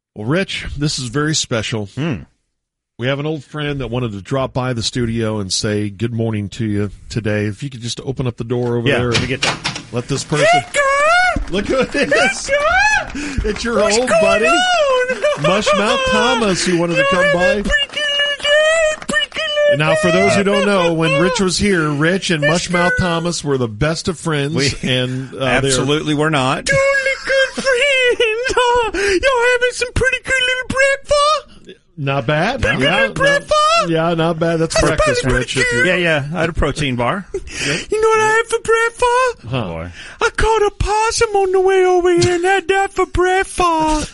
Well, Rich, this is very special. We have an old friend that wanted to drop by the studio and say good morning to you today. If you could just open up the door over there and get that. Let this person... Look who it is. It's your old buddy, Mushmouth Thomas, who wanted to come by. Now, for those who don't know, when Rich was here, Rich and Mushmouth Thomas were the best of friends. And absolutely we're not. Totally good friends. Y'all having some pretty good little breakfast? Not bad. Pretty good little breakfast? Yeah, not bad. That's breakfast, Rich. Yeah. I had a protein bar. You know what I had for breakfast? Boy. I caught a possum on the way over here and had that for breakfast.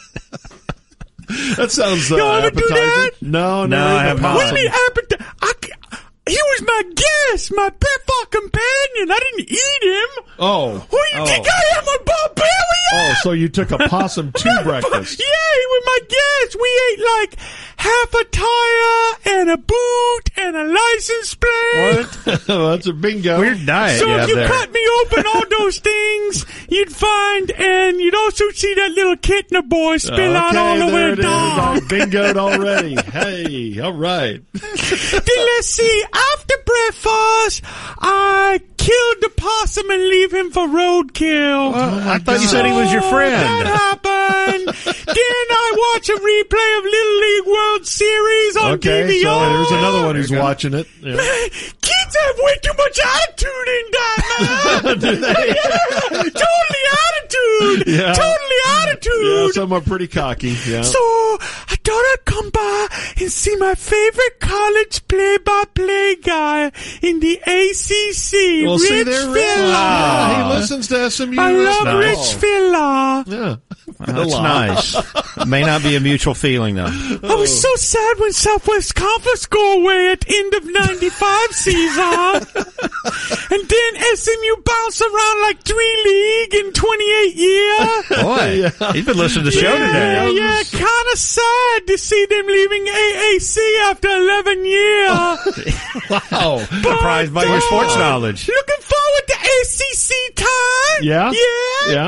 That sounds Y'all ever do appetizing. that? No, I have not. What do you mean appetizing? He was my guest, my breakfast companion. I didn't eat him. Oh. Who do you think I am, a barbarian? Oh, so you took a possum to breakfast. Yeah, he was my guest. We ate like half a tire and a boot and a license plate. What? That's a bingo. Weird diet. So if you cut me open all those things, you'd find, and you'd also see that little Kittner boy spill out all the way down. Bingoed already. Hey, all right. Then let's see. After breakfast, I killed the possum and leave him for roadkill. I thought you said he was your friend. That happened. Then I watch a replay of Little League World Series on DVR. Okay, so there's another one who's watching it. Yeah. Man, kids have way too much attitude in that, man. Do they? Yeah, totally attitude. Yeah. Totally attitude. Yeah, some are pretty cocky. Yeah. So I thought I'd come by and see my favorite college play-by-play guy in the ACC, Well, Rich see there, Rich. Villa. Yeah, he listens to SMU. I love Nice. Rich Villa. Yeah. That's nice. May not be a mutual feeling, though. I was so sad when Southwest Conference go away at end of 95 season. And then SMU bounced around like 3 league in 28 years. Boy, he's been listening to the show today. Yeah, kind of sad to see them leaving AAC after 11 years. Wow. Surprised by your sports knowledge. Looking forward to ACC time. Yeah? Yeah.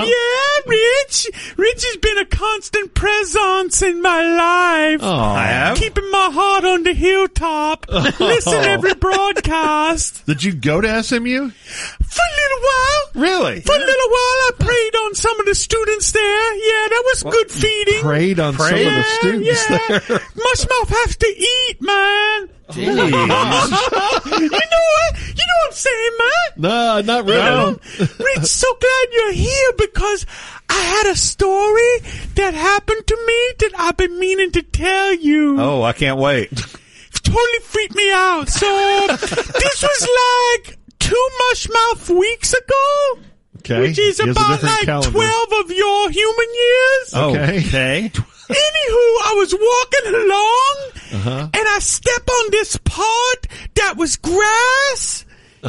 Rich has been a constant presence in my life. Oh. I have. Keeping my heart on the hilltop. Listen every broadcast. Did you go to SMU? For a little while. Really? For a little while, I preyed on some of the students there. Yeah, that was good feeding. Preyed on some of the students there. Mushmouth has to eat, man. Jeez. You know what? You know what I'm saying, man? No, not really. No. Rich, so glad you're here because I had a story that happened to me that I've been meaning to tell you. Oh, I can't wait. Totally freaked me out. So this was like 2 Mushmouth weeks ago. Okay. Which is He has a about different like calendar. 12 of your human years. Okay. Anywho, I was walking along and I stepped on this part that was grass.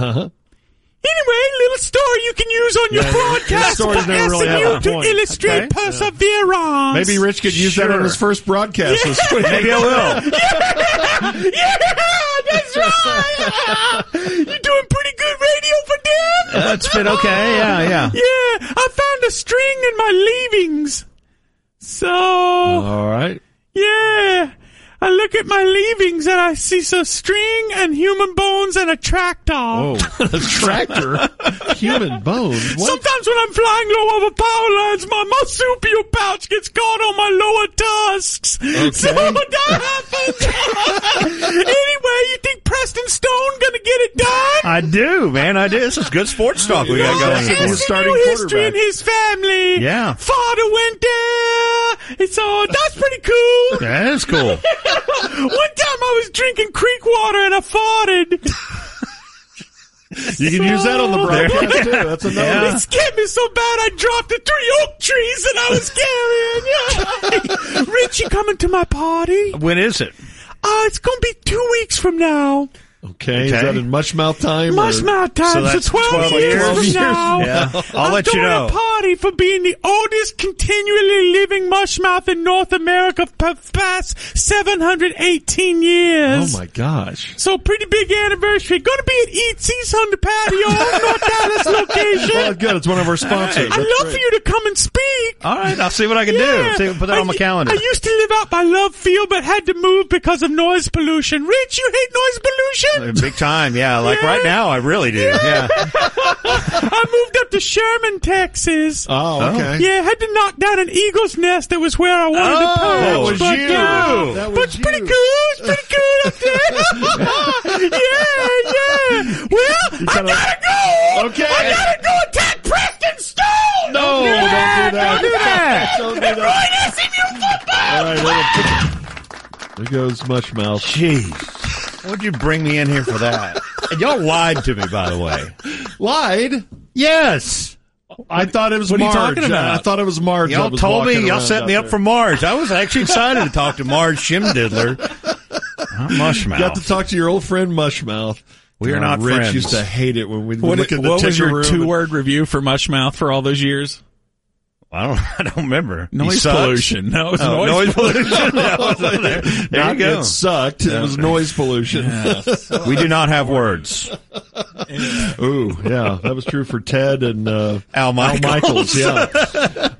Anyway, little story you can use on your broadcast for stories never really have SMU a to point. illustrate perseverance. Maybe Rich could use that on his first broadcast this week. Maybe I will. Yeah, that's right. You're doing pretty good radio for them. That's been okay. Yeah. Yeah, I found a string in my leavings. So, All right. yeah, I look at my leavings and I see some string and human bones and a tractor. Oh, a tractor? Human bones? What? Sometimes when I'm flying low over power lines, my marsupial pouch gets caught on my lower tusks. Okay. So that happens. Anyway, you think Preston Stone gonna get it done? I do, man. I do. This is good sports talk we got going. He's SMU a starting history in quarterback. his family. Yeah. Father went there. So that's pretty cool. That is cool. One time I was drinking creek water and I farted. You can use that on the broadcast, too. That's another It scared me so bad I dropped the 3 oak trees that I was carrying. Yeah. Rich, you coming to my party? When is it? It's going to be 2 weeks from now. Okay. Is that in Mushmouth time? Mushmouth time. So that's 12 years from now. Yeah. I'll let you know. I'm throwing a party for being the oldest continually living mushmouth in North America for the past 718 years. Oh my gosh. So pretty big anniversary. Going to be at Eatsy's on the patio, North Dallas location. Well, good. It's one of our sponsors. I'd love for you to come and speak. All right, I'll see what I can do. See if I can put that on my calendar. I used to live out by Love Field, but had to move because of noise pollution. Rich, you hate noise pollution? Big time, yeah. Like right now, I really do. Yeah. I moved up to Sherman, Texas. Oh, okay. Yeah, had to knock down an eagle's nest. That was where I wanted to perch. That was but, you. That but was it's you. pretty cool. It's pretty cool up there. yeah. Well, I gotta go. Okay. I gotta go attack Preston Stone. No, don't do that. Don't do that. Don't do that. SMU football. All right, there goes Mushmouth. Jeez. What'd you bring me in here for that? And y'all lied to me, by the way. Lied? Yes. I thought it was What are you Marge. talking about? I thought it was Marge. Y'all that was told me, walking y'all around set me out up there. for Marge. I was actually excited to talk to Marge Shimdiddler. Mushmouth. Got to talk to your old friend Mushmouth. We are not Rich friends. used to hate it when we What look at the was ticker your room. 2-word review for Mushmouth for all those years? I don't remember. He Noise sucks. pollution. No, it was Oh, noise pollution. That was on there. There Not you go. It sucked. It was noise pollution. We do not have words. Ooh, yeah. That was true for Ted and Al Michaels. Yeah.